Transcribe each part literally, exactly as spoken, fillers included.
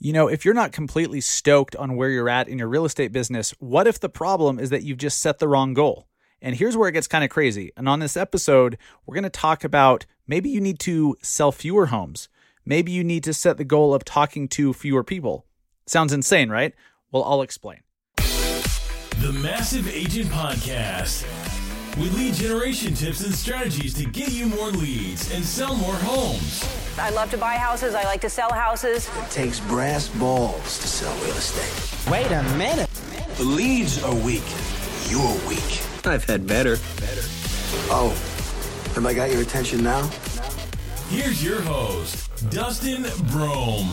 You know, if you're not completely stoked on where you're at in your real estate business, what if the problem is that you've just set the wrong goal? And here's where it gets kind of crazy. And on this episode, we're going to talk about maybe you need to sell fewer homes. Maybe you need to set the goal of talking to fewer people. Sounds insane, right? Well, I'll explain. The Massive Agent Podcast, with lead generation tips and strategies to get you more leads and sell more homes. I love to buy houses. I like to sell houses. It takes brass balls to sell real estate. Wait a minute. The leads are weak. You're weak. I've had better. Better. Oh, have I got your attention now? Here's your host, Dustin Brome.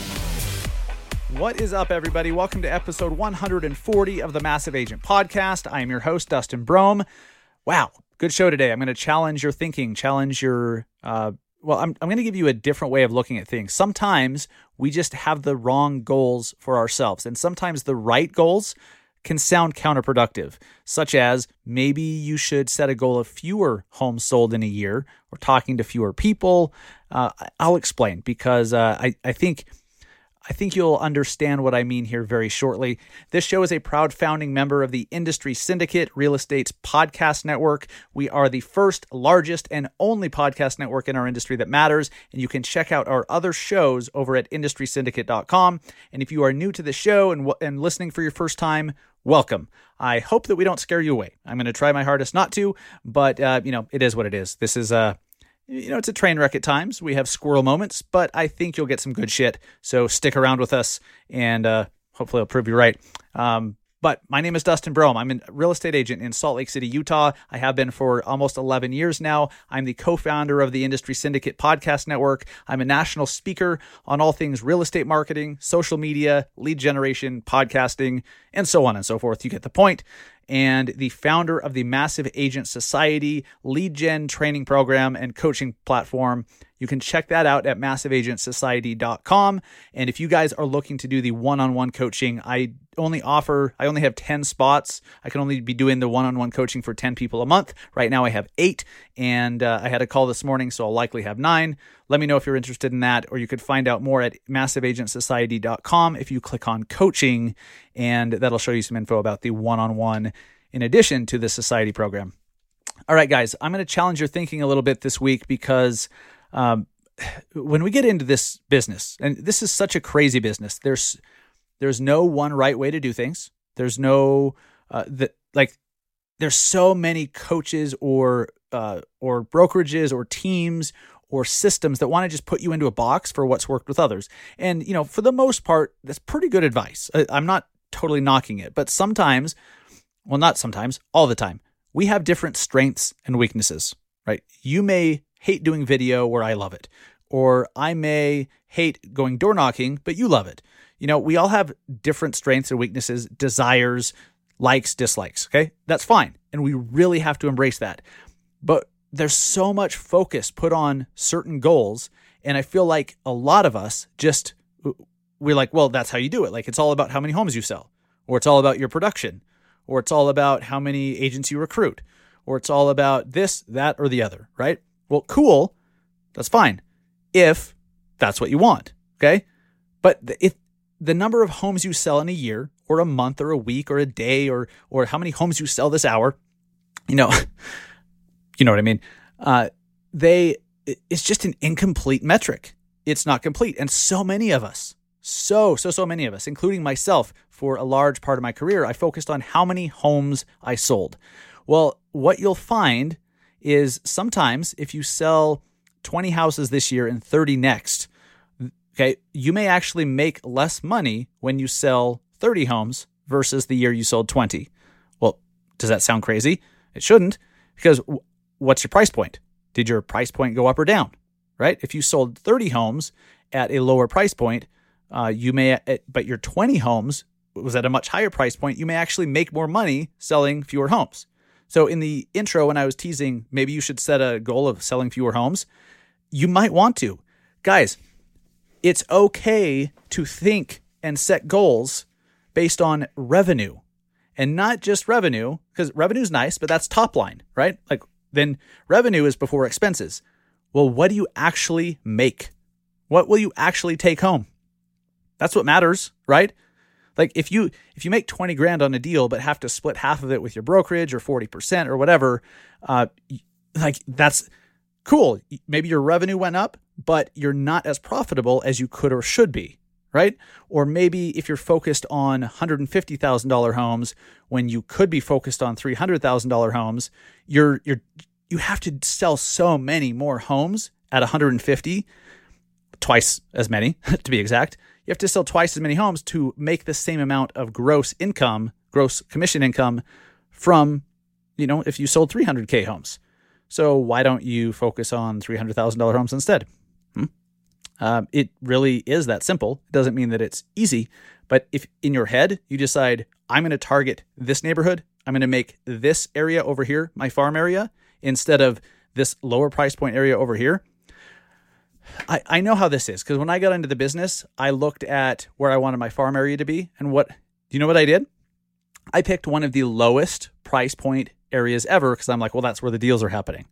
What is up, everybody? Welcome to episode one hundred forty of the Massive Agent Podcast. I am your host, Dustin Brome. Wow, good show today. I'm going to challenge your thinking, challenge your... Uh, well, I'm, I'm going to give you a different way of looking at things. Sometimes we just have the wrong goals for ourselves, and sometimes the right goals can sound counterproductive, such as maybe you should set a goal of fewer homes sold in a year or talking to fewer people. Uh, I'll explain because uh, I, I think... I think you'll understand what I mean here very shortly. This show is a proud founding member of the Industry Syndicate, Real Estate's podcast network. We are the first, largest, and only podcast network in our industry that matters, and you can check out our other shows over at industry syndicate dot com. And if you are new to the show and, and listening for your first time, welcome. I hope that we don't scare you away. I'm going to try my hardest not to, but uh, you know, it is what it is. This is a uh, You know, it's a train wreck at times. We have squirrel moments, but I think you'll get some good shit. So stick around with us, and uh, hopefully I'll prove you right. Um, but my name is Dustin Brome. I'm a real estate agent in Salt Lake City, Utah. I have been for almost eleven years now. I'm the co-founder of the Industry Syndicate Podcast Network. I'm a national speaker on all things real estate marketing, social media, lead generation, podcasting, and so on and so forth. You get the point. And the founder of the Massive Agent Society lead gen training program and coaching platform. You can check that out at massive agent society dot com. And if you guys are looking to do the one-on-one coaching, I only offer, I only have ten spots. I can only be doing the one-on-one coaching for ten people a month. Right now I have eight, and uh, I had a call this morning, so I'll likely have nine. Let me know if you're interested in that, or you could find out more at massive agent society dot com if you click on coaching, and that'll show you some info about the one-on-one in addition to the society program. All right, guys, I'm going to challenge your thinking a little bit this week because um, when we get into this business, and this is such a crazy business, there's there's no one right way to do things. There's no uh, the, like there's so many coaches or uh, or brokerages or teams or systems that want to just put you into a box for what's worked with others. And, you know, for the most part, that's pretty good advice. I'm not totally knocking it, but sometimes, well, not sometimes, all the time, we have different strengths and weaknesses, right? You may hate doing video where I love it, or I may hate going door knocking, but you love it. You know, we all have different strengths and weaknesses, desires, likes, dislikes, okay? That's fine. And we really have to embrace that. But there's so much focus put on certain goals. And I feel like a lot of us just, we're like, well, that's how you do it. Like, it's all about how many homes you sell, or it's all about your production, or it's all about how many agents you recruit, or it's all about this, that, or the other, right? Well, cool. That's fine. If that's what you want. Okay. But if the number of homes you sell in a year or a month or a week or a day, or, or how many homes you sell this hour, you know, you know what I mean? Uh, they, it's just an incomplete metric. It's not complete. And so many of us, so, so, so many of us, including myself, for a large part of my career, I focused on how many homes I sold. Well, what you'll find is sometimes if you sell twenty houses this year and thirty next, okay, you may actually make less money when you sell thirty homes versus the year you sold twenty. Well, does that sound crazy? It shouldn't, because what's your price point? Did your price point go up or down, right? If you sold thirty homes at a lower price point, uh, you may, but your twenty homes was at a much higher price point, you may actually make more money selling fewer homes. So in the intro, when I was teasing, maybe you should set a goal of selling fewer homes, you might want to. Guys, it's okay to think and set goals based on revenue, and not just revenue, because revenue is nice, but that's top line, right? Like, then revenue is before expenses. Well, what do you actually make? What will you actually take home? That's what matters, right? Like if you if you make twenty grand on a deal but have to split half of it with your brokerage or forty percent or whatever, uh, like that's cool. Maybe your revenue went up, but you're not as profitable as you could or should be, right? Or maybe if you're focused on one hundred fifty thousand dollars homes when you could be focused on three hundred thousand dollars homes, you're you're you have to sell so many more homes at one hundred fifty, twice as many to be exact. You have to sell twice as many homes to make the same amount of gross income, gross commission income from, you know, if you sold three hundred K homes. So why don't you focus on three hundred thousand dollars homes instead? Hmm? Um, it really is that simple. It doesn't mean that it's easy, but if in your head you decide, I'm going to target this neighborhood, I'm going to make this area over here my farm area instead of this lower price point area over here. I, I know how this is because when I got into the business, I looked at where I wanted my farm area to be. And what, do you know what I did? I picked one of the lowest price point areas ever because I'm like, well, that's where the deals are happening.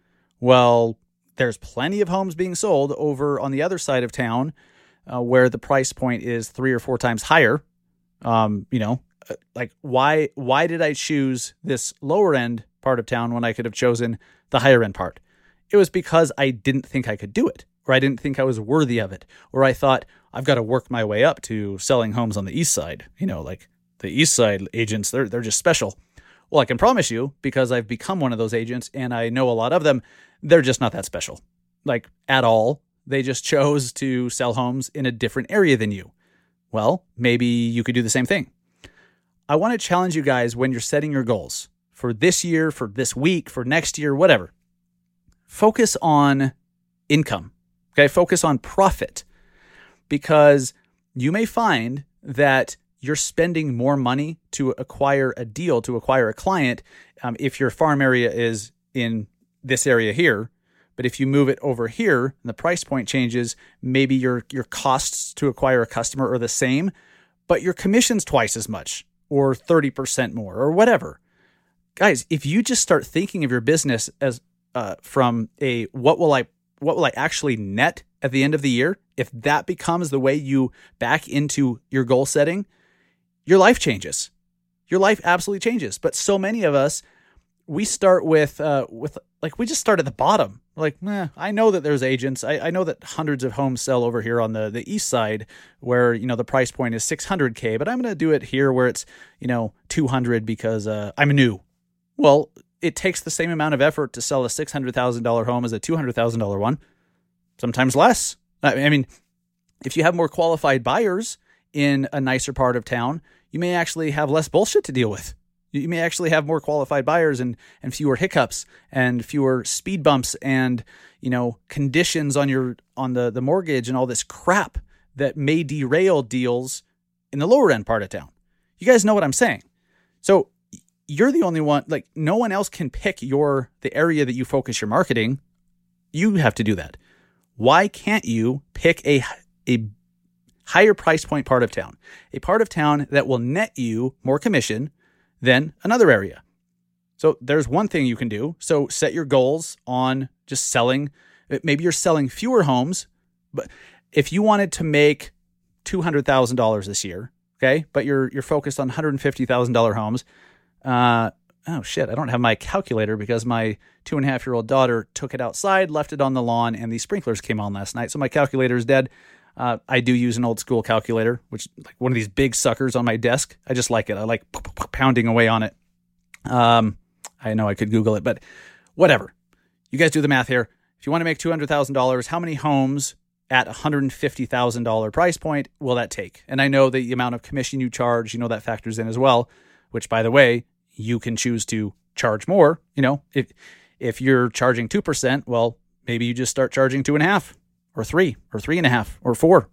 Well, there's plenty of homes being sold over on the other side of town uh, where the price point is three or four times higher. Um, you know, like why, why did I choose this lower end part of town when I could have chosen the higher end part? It was because I didn't think I could do it. Or I didn't think I was worthy of it. Or I thought, I've got to work my way up to selling homes on the east side. You know, like the east side agents, they're they're just special. Well, I can promise you, because I've become one of those agents and I know a lot of them, they're just not that special. Like at all. They just chose to sell homes in a different area than you. Well, maybe you could do the same thing. I want to challenge you guys when you're setting your goals for this year, for this week, for next year, whatever. Focus on income. Okay, focus on profit, because you may find that you're spending more money to acquire a deal, to acquire a client, um, if your farm area is in this area here. But if you move it over here and the price point changes, maybe your your costs to acquire a customer are the same, but your commission's twice as much or thirty percent more or whatever. Guys, if you just start thinking of your business as uh, from a what will I what will I actually net at the end of the year? If that becomes the way you back into your goal setting, your life changes. Your life absolutely changes. But so many of us, we start with, uh, with like, we just start at the bottom. Like, eh, I know that there's agents. I, I know that hundreds of homes sell over here on the, the east side where, you know, the price point is six hundred K, but I'm going to do it here where it's, you know, two hundred because uh, I'm new. Well, it takes the same amount of effort to sell a six hundred thousand dollars home as a two hundred thousand dollars one, sometimes less. I mean, if you have more qualified buyers in a nicer part of town, you may actually have less bullshit to deal with. You may actually have more qualified buyers and, and fewer hiccups and fewer speed bumps and, you know, conditions on your on the, the mortgage and all this crap that may derail deals in the lower end part of town. You guys know what I'm saying. So you're the only one, like no one else can pick your, the area that you focus your marketing. You have to do that. Why can't you pick a, a higher price point part of town, a part of town that will net you more commission than another area? So there's one thing you can do. So set your goals on just selling. Maybe you're selling fewer homes, but if you wanted to make two hundred thousand dollars this year, okay, but you're, you're focused on one hundred fifty thousand dollars homes, Uh, oh shit, I don't have my calculator because my two and a half year old daughter took it outside, left it on the lawn, and the sprinklers came on last night. So my calculator is dead. Uh, I do use an old school calculator, which like one of these big suckers on my desk. I just like it. I like pounding away on it. Um, I know I could Google it, but whatever. You guys do the math here. If you want to make two hundred thousand dollars, how many homes at one hundred fifty thousand dollars price point will that take? And I know the amount of commission you charge, you know, that factors in as well, which by the way, you can choose to charge more. You know, if if you're charging two percent, well, maybe you just start charging two and a half or three or three and a half or four.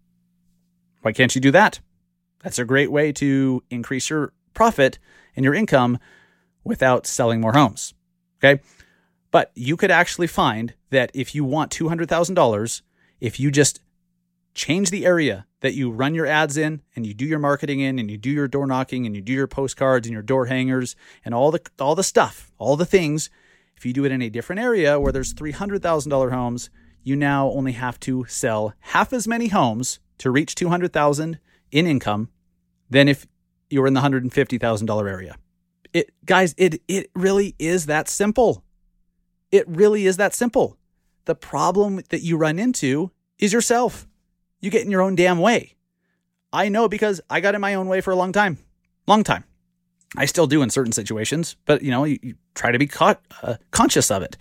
Why can't you do that? That's a great way to increase your profit and your income without selling more homes. Okay. But you could actually find that if you want two hundred thousand dollars, if you just change the area that you run your ads in and you do your marketing in and you do your door knocking and you do your postcards and your door hangers and all the all the stuff, all the things, if you do it in a different area where there's three hundred thousand dollars homes, you now only have to sell half as many homes to reach two hundred thousand dollars in income than if you were in the one hundred fifty thousand dollars area. It, guys, it it really is that simple. It really is that simple. The problem that you run into is yourself. You get in your own damn way. I know because I got in my own way for a long time. Long time. I still do in certain situations, but you know, you, you try to be caught, uh, conscious of it.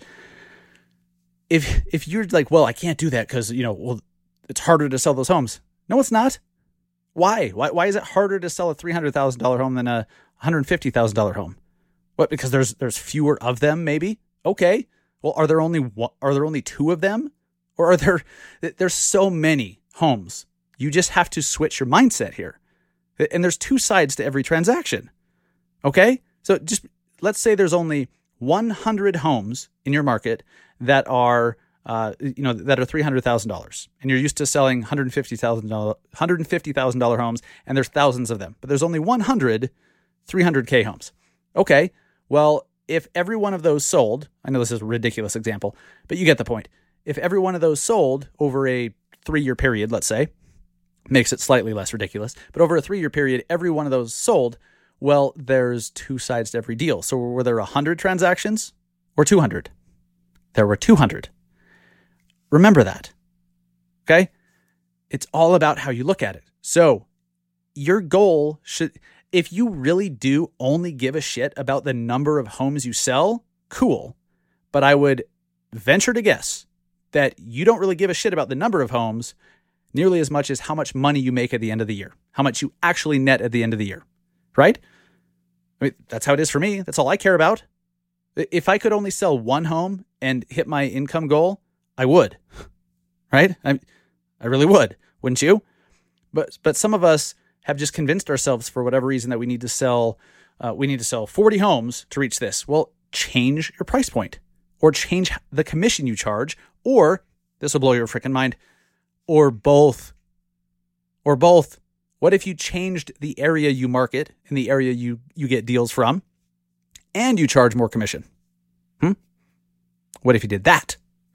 If if you're like, well, I can't do that because, you know, well, it's harder to sell those homes. No, it's not. Why? Why Why is it harder to sell a three hundred thousand dollars home than a one hundred fifty thousand dollars home? What? Because there's there's fewer of them, maybe? Okay. Well, are there only one, are there only two of them? Or are there there's so many homes? You just have to switch your mindset here. And there's two sides to every transaction. Okay? So just let's say there's only one hundred homes in your market that are uh, you know that are three hundred thousand dollars, and you're used to selling one hundred fifty thousand dollars one hundred fifty thousand dollars homes, and there's thousands of them. But there's only one hundred three hundred K homes. Okay. Well, if every one of those sold, I know this is a ridiculous example, but you get the point. If every one of those sold over a three-year period, let's say, makes it slightly less ridiculous, but over a three-year period, every one of those sold, well, there's two sides to every deal. So were there one hundred transactions or two hundred? There were two hundred. Remember that, okay? It's all about how you look at it. So your goal should, if you really do only give a shit about the number of homes you sell, cool. But I would venture to guess that you don't really give a shit about the number of homes nearly as much as how much money you make at the end of the year, how much you actually net at the end of the year, right? I mean, that's how it is for me. That's all I care about. If I could only sell one home and hit my income goal, I would, right? I, I really would, wouldn't you? But but some of us have just convinced ourselves for whatever reason that we need to sell, uh, we need to sell forty homes to reach this. Well, change your price point, or change the commission you charge, or this will blow your freaking mind, or both, or both. What if you changed the area you market and the area you, you get deals from, and you charge more commission? Hmm? What if you did that?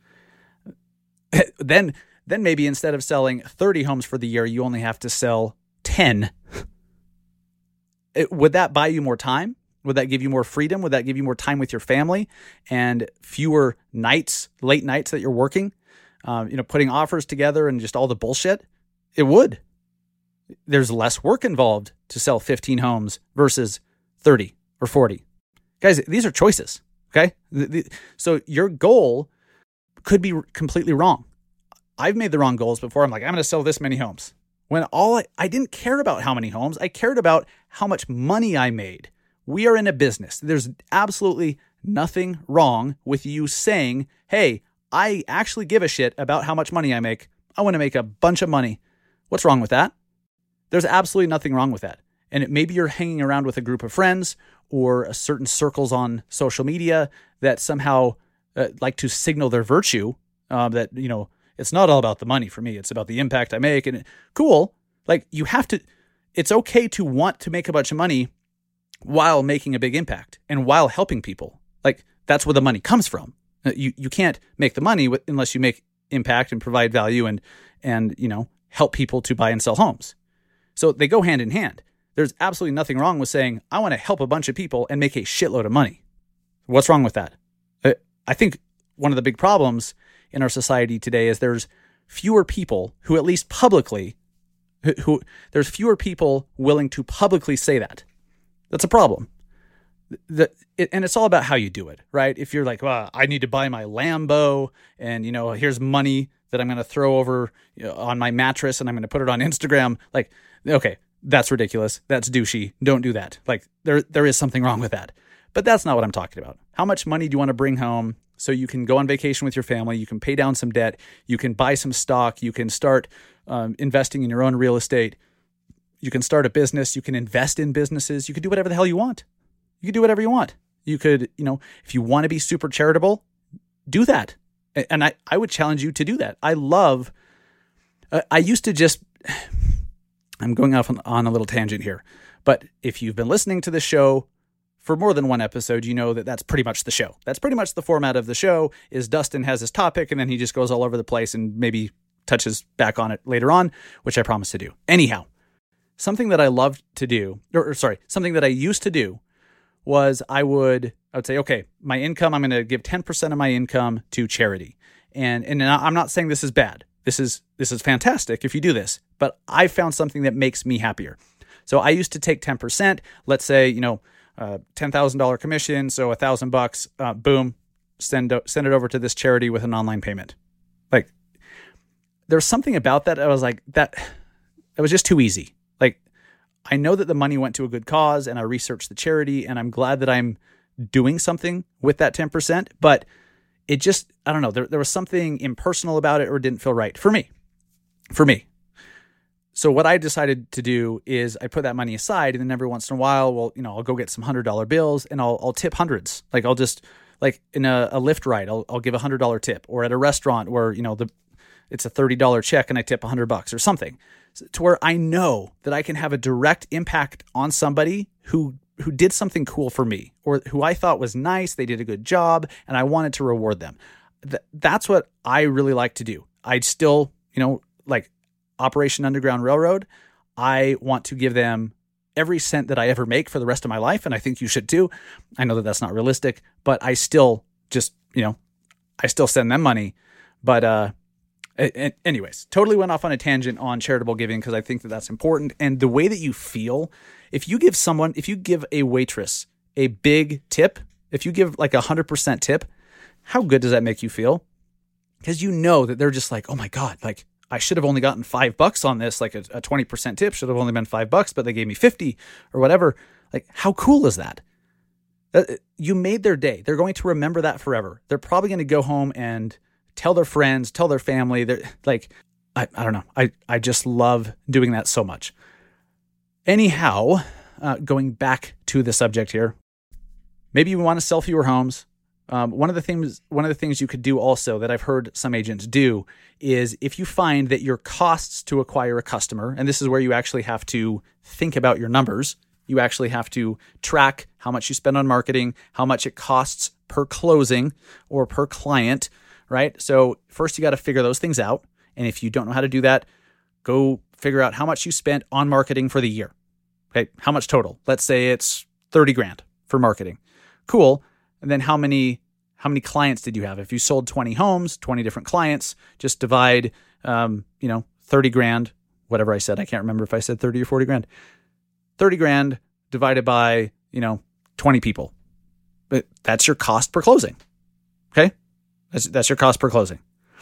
then, then maybe instead of selling thirty homes for the year, you only have to sell ten. It, would that buy you more time? Would that give you more freedom? Would that give you more time with your family and fewer nights, late nights that you're working? Um, you know, putting offers together and just all the bullshit? It would. There's less work involved to sell fifteen homes versus thirty or forty. Guys, these are choices, okay? The, the, so your goal could be completely wrong. I've made the wrong goals before. I'm like, I'm going to sell this many homes. When all I, I didn't care about how many homes. I cared about how much money I made. We are in a business. There's absolutely nothing wrong with you saying, hey, I actually give a shit about how much money I make. I want to make a bunch of money. What's wrong with that? There's absolutely nothing wrong with that. And it, maybe you're hanging around with a group of friends or a certain circles on social media that somehow uh, like to signal their virtue, uh, that, you know, it's not all about the money for me. It's about the impact I make. And it, cool. Like you have to, it's okay to want to make a bunch of money while making a big impact and while helping people. Like that's where the money comes from. You you can't make the money unless you make impact and provide value and, and, you know, help people to buy and sell homes. So they go hand in hand. There's absolutely nothing wrong with saying, I want to help a bunch of people and make a shitload of money. What's wrong with that? I think one of the big problems in our society today is there's fewer people who, at least publicly, who, who there's fewer people willing to publicly say that. That's a problem. The, it, and it's all about how you do it, right? If you're like, well, I need to buy my Lambo and, you know, here's money that I'm going to throw over, you know, on my mattress and I'm going to put it on Instagram. Like, okay, that's ridiculous. That's douchey. Don't do that. Like there, there is something wrong with that, but that's not what I'm talking about. How much money do you want to bring home so you can go on vacation with your family? You can pay down some debt. You can buy some stock. You can start um, investing in your own real estate. You can start a business. You can invest in businesses. You can do whatever the hell you want. You can do whatever you want. You could, you know, if you want to be super charitable, do that. And I, I would challenge you to do that. I love, uh, I used to just, I'm going off on, on a little tangent here, but if you've been listening to the show for more than one episode, you know that that's pretty much the show. That's pretty much the format of the show is Dustin has his topic and then he just goes all over the place and maybe touches back on it later on, which I promise to do. Anyhow, something that I loved to do, or, or sorry, something that I used to do was I would, I would say, okay, my income, I'm going to give ten percent of my income to charity. And, and I'm not saying this is bad. This is, this is fantastic if you do this, but I found something that makes me happier. So I used to take ten percent, let's say, you know, uh, ten thousand dollars commission. So a thousand bucks, uh, boom, send, send it over to this charity with an online payment. Like, there's something about that. I was like, that, it was just too easy. Like, I know that the money went to a good cause and I researched the charity and I'm glad that I'm doing something with that ten percent, but it just, I don't know, there, there was something impersonal about it or didn't feel right for me, for me. So what I decided to do is I put that money aside, and then every once in a while, well, you know, I'll go get some hundred dollar bills and I'll, I'll tip hundreds. Like I'll just like in a, a Lyft ride, I'll, I'll give a hundred dollar tip, or at a restaurant where, you know, the, it's a thirty dollar check and I tip a hundred bucks or something, to where I know that I can have a direct impact on somebody who who did something cool for me, or who I thought was nice. They did a good job and I wanted to reward them. Th- that's what I really like to do. I still, you know, like Operation Underground Railroad, I want to give them every cent that I ever make for the rest of my life. And I think you should too. I know that that's not realistic, but I still just, you know, I still send them money. But, uh, anyways, totally went off on a tangent on charitable giving because I think that that's important. And the way that you feel, if you give someone, if you give a waitress a big tip, if you give like a hundred percent tip, how good does that make you feel? Because you know that they're just like, oh my God, like I should have only gotten five bucks on this. Like a, a twenty percent tip should have only been five bucks, but they gave me fifty or whatever. Like, how cool is that? That you made their day. They're going to remember that forever. They're probably going to go home and tell their friends, tell their family. They're like, I, I don't know. I, I just love doing that so much. Anyhow, uh, going back to the subject here, maybe you want to sell fewer homes. Um, one of the things, one of the things you could do also that I've heard some agents do is if you find that your costs to acquire a customer, and this is where you actually have to think about your numbers, you actually have to track how much you spend on marketing, how much it costs per closing or per client, right? So first you got to figure those things out. And if you don't know how to do that, go figure out how much you spent on marketing for the year. Okay. How much total? Let's say it's thirty grand for marketing. Cool. And then how many, how many clients did you have? If you sold twenty homes, twenty different clients, just divide, um, you know, thirty grand, whatever I said. I can't remember if I said thirty or forty grand, thirty grand divided by, you know, twenty people. But that's your cost per closing. Okay. That's, that's your cost per closing.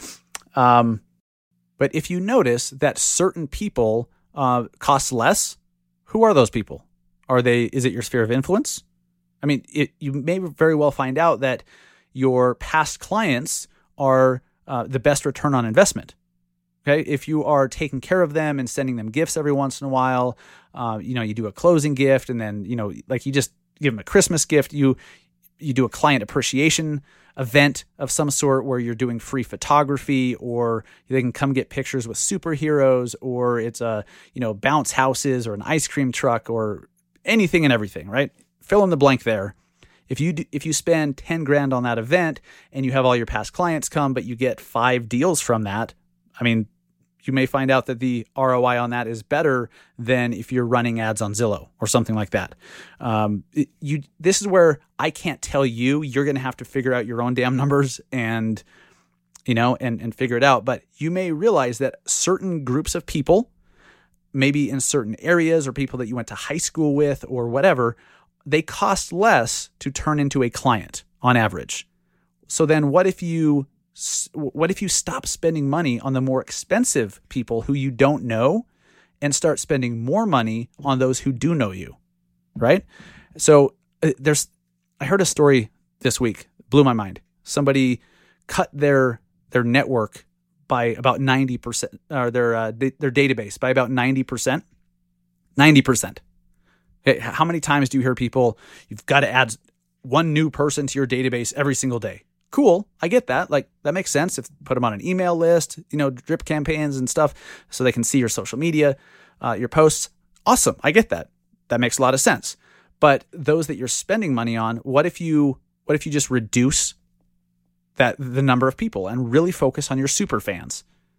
Um, but if you notice that certain people uh, cost less, who are those people? Are they, is it your sphere of influence? I mean, it, you may very well find out that your past clients are uh, the best return on investment. Okay. If you are taking care of them and sending them gifts every once in a while, uh, you know, you do a closing gift and then, you know, like you just give them a Christmas gift, you, you do a client appreciation event of some sort where you're doing free photography, or they can come get pictures with superheroes, or it's a, you know, bounce houses or an ice cream truck or anything and everything, right? Fill in the blank there. If you do, if you spend ten grand on that event and you have all your past clients come, but you get five deals from that, I mean, you may find out that the R O I on that is better than if you're running ads on Zillow or something like that. Um, you, this is where I can't tell you, you're going to have to figure out your own damn numbers and, you know, and, and figure it out. But you may realize that certain groups of people, maybe in certain areas or people that you went to high school with or whatever, they cost less to turn into a client on average. So then what if you What if you stop spending money on the more expensive people who you don't know and start spending more money on those who do know you, right? So uh, there's, I heard a story this week, blew my mind. Somebody cut their their network by about ninety percent, or their uh, their database by about ninety percent. ninety percent. Okay, how many times do you hear people, you've got to add one new person to your database every single day? Cool. I get that. Like, that makes sense. If put them on an email list, you know, drip campaigns and stuff so they can see your social media, uh, your posts. Awesome. I get that. That makes a lot of sense. But those that you're spending money on, what if you, what if you just reduce that, the number of people and really focus on your super fans?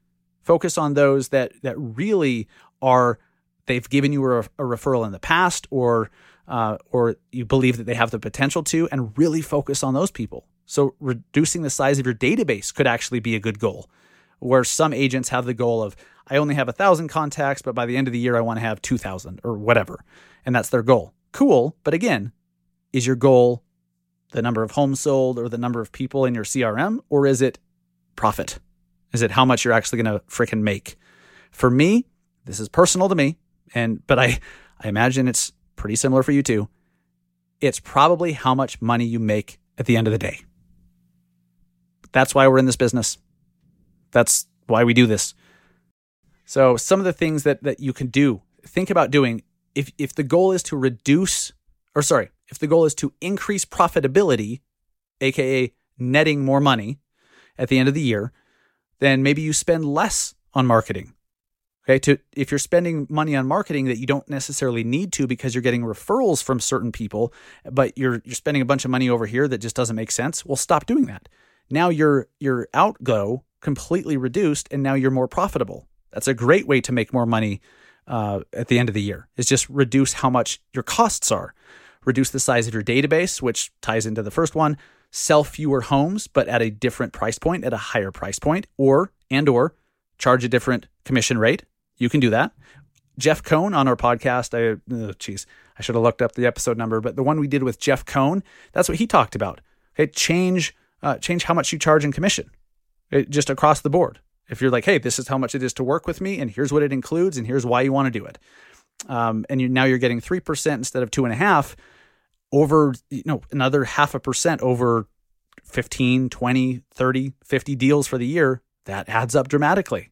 Focus on those that that really are, they've given you a, a referral in the past, or uh, or you believe that they have the potential to, and really focus on those people. So reducing the size of your database could actually be a good goal, where some agents have the goal of, I only have a thousand contacts, but by the end of the year, I want to have two thousand or whatever. And that's their goal. Cool. But again, is your goal the number of homes sold or the number of people in your C R M, or is it profit? Is it how much you're actually going to freaking make? For me, this is personal to me, and but I, I imagine it's pretty similar for you too. It's probably how much money you make at the end of the day. That's why we're in this business. That's why we do this. So some of the things that, that you can do, think about doing, if if the goal is to reduce, or sorry, if the goal is to increase profitability, aka netting more money at the end of the year, then maybe you spend less on marketing. Okay, to if you're spending money on marketing that you don't necessarily need to because you're getting referrals from certain people, but you're you're spending a bunch of money over here that just doesn't make sense, well, stop doing that. Now your your outgo completely reduced, and now you're more profitable. That's a great way to make more money uh, at the end of the year, is just reduce how much your costs are. Reduce the size of your database, which ties into the first one. Sell fewer homes, but at a different price point, at a higher price point, or and or charge a different commission rate. You can do that. Jeff Cohn on our podcast, I oh, geez, I should have looked up the episode number, but the one we did with Jeff Cohn, that's what he talked about. Okay, change uh, change how much you charge in commission, it, just across the board. If you're like, hey, this is how much it is to work with me, and here's what it includes, and here's why you want to do it, um, and you now you're getting three percent instead of two and a half, over you know another half a percent over fifteen, twenty, thirty, fifty deals for the year, that adds up dramatically.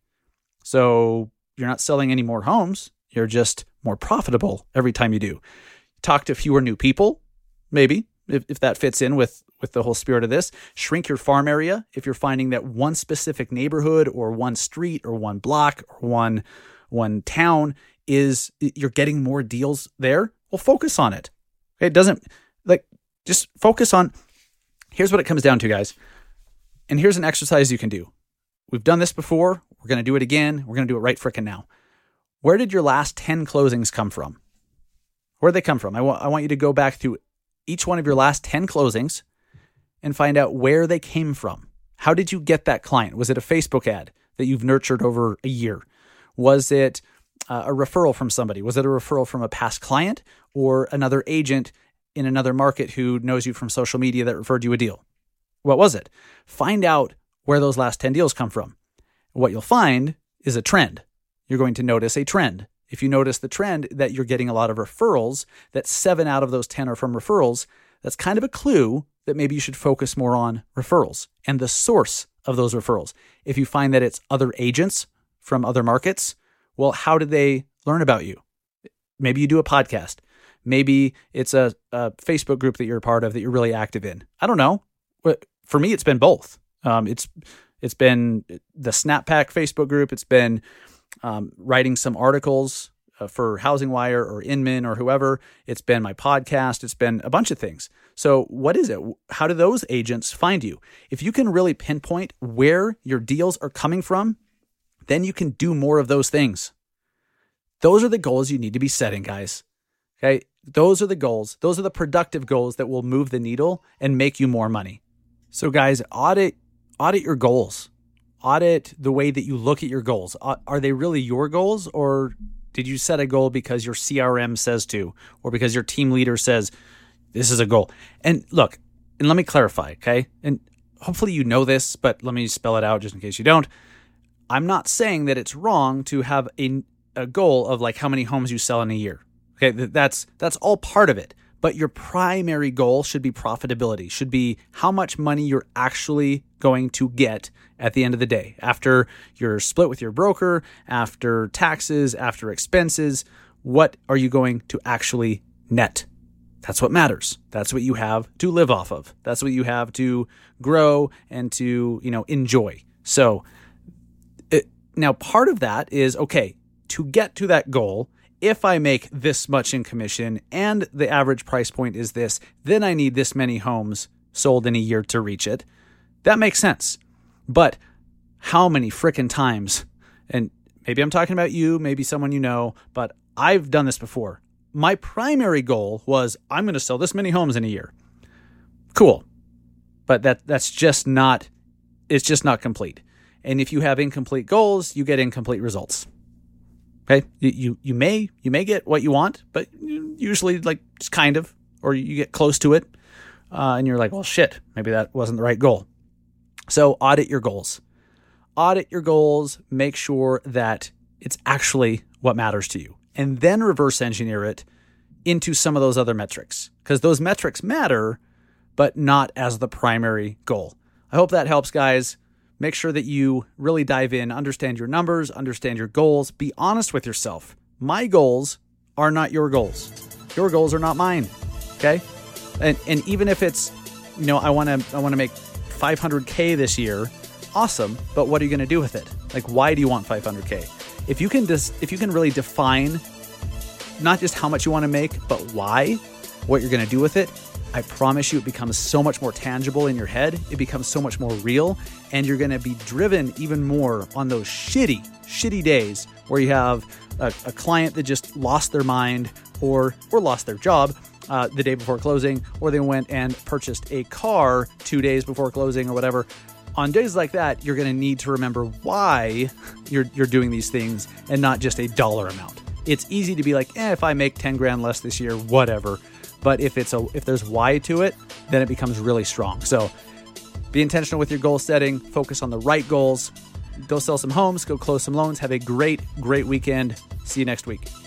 So you're not selling any more homes. You're just more profitable every time you do. Talk to fewer new people, maybe, if, if that fits in with, with the whole spirit of this. Shrink your farm area. If you're finding that one specific neighborhood or one street or one block or one, one town is, you're getting more deals there, well, focus on it. It doesn't, like, just focus on, here's what it comes down to, guys. And here's an exercise you can do. We've done this before. We're going to do it again. We're going to do it right frickin' now. Where did your last ten closings come from? Where'd they come from? I want, I want you to go back through each one of your last ten closings and find out where they came from. How did you get that client? Was it a Facebook ad that you've nurtured over a year? Was it uh, a referral from somebody? Was it a referral from a past client or another agent in another market who knows you from social media that referred you a deal? What was it? Find out where those last ten deals come from. What you'll find is a trend. You're going to notice a trend. If you notice the trend that you're getting a lot of referrals, that seven out of those ten are from referrals, that's kind of a clue that maybe you should focus more on referrals and the source of those referrals. If you find that it's other agents from other markets, well, how did they learn about you? Maybe you do a podcast. Maybe it's a, a Facebook group that you're a part of that you're really active in. I don't know. For me, it's been both. Um, it's it's been the SnapPack Facebook group. It's been um, writing some articles uh, for Housing Wire or Inman or whoever. It's been my podcast. It's been a bunch of things. So what is it? How do those agents find you? If you can really pinpoint where your deals are coming from, then you can do more of those things. Those are the goals you need to be setting, guys. Okay? Those are the goals. Those are the productive goals that will move the needle and make you more money. So guys, audit audit your goals. Audit the way that you look at your goals. Are they really your goals, or did you set a goal because your C R M says to, or because your team leader says this is a goal? And look, and let me clarify, okay? And hopefully you know this, but let me spell it out just in case you don't. I'm not saying that it's wrong to have a, a goal of like how many homes you sell in a year. Okay, that's that's all part of it. But your primary goal should be profitability, should be how much money you're actually going to get at the end of the day. After you're split with your broker, after taxes, after expenses, what are you going to actually net? That's what matters. That's what you have to live off of. That's what you have to grow and to, you know, enjoy. So it, now part of that is, okay, to get to that goal, if I make this much in commission and the average price point is this, then I need this many homes sold in a year to reach it. That makes sense. But how many frickin' times and maybe I'm talking about you, maybe someone you know, but I've done this before. My primary goal was I'm going to sell this many homes in a year. Cool. But that that's just not, it's just not complete. And if you have incomplete goals, you get incomplete results. Okay. You, you, you may, you may get what you want, but usually like just kind of, or you get close to it. Uh, and you're like, well, shit, maybe that wasn't the right goal. So audit your goals. Audit your goals. Make sure that it's actually what matters to you. And then reverse engineer it into some of those other metrics, because those metrics matter, but not as the primary goal. I hope that helps, guys. Make sure that you really dive in, understand your numbers, understand your goals, be honest with yourself. My goals are not your goals. Your goals are not mine. Okay? And and even if it's, you know, I want to I want to make five hundred K this year, awesome, but what are you going to do with it? Like, why do you want five hundred K? If you can dis- if you can really define not just how much you want to make, but why, what you're going to do with it, I promise you it becomes so much more tangible in your head. It becomes so much more real, and you're going to be driven even more on those shitty, shitty days where you have a, a client that just lost their mind or or lost their job uh, the day before closing, or they went and purchased a car two days before closing or whatever. On days like that, you're going to need to remember why you're you're doing these things and not just a dollar amount. It's easy to be like, eh, if I make ten grand less this year, whatever. But if it's a if there's why to it, then it becomes really strong. So be intentional with your goal setting. Focus on the right goals. Go sell some homes. Go close some loans. Have a great, great weekend. See you next week.